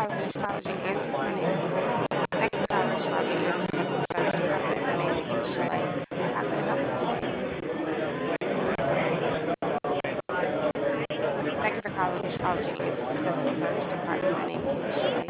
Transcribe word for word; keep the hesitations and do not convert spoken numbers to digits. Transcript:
College Astrology Answers. My name is Keisha. Thank you, College Astrology Answers, for the service you have rendered. My name is Keisha Lay. How can I help you today? Thank you for calling Astrology Answers, the customer service department. My name is Keisha.